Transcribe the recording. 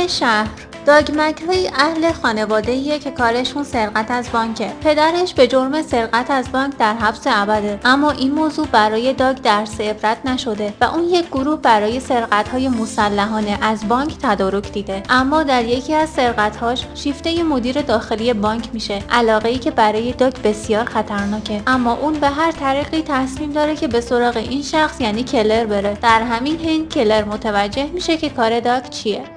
توی شهر داگ مکلی اهل خانواده‌ایه که کارشون سرقت از بانکه. پدرش به جرم سرقت از بانک در حبس ابده، اما این موضوع برای داگ درس عبرت نشده و اون یک گروه برای سرقت‌های مسلحانه از بانک تدارک دیده. اما در یکی از سرقت‌هاش شیفته مدیر داخلی بانک میشه، علاقه‌ای که برای داگ بسیار خطرناکه. اما اون به هر طریقی تصمیم داره که به سراغ این شخص یعنی کلر بره. در همین حین کلر متوجه میشه که کار داگ چیه.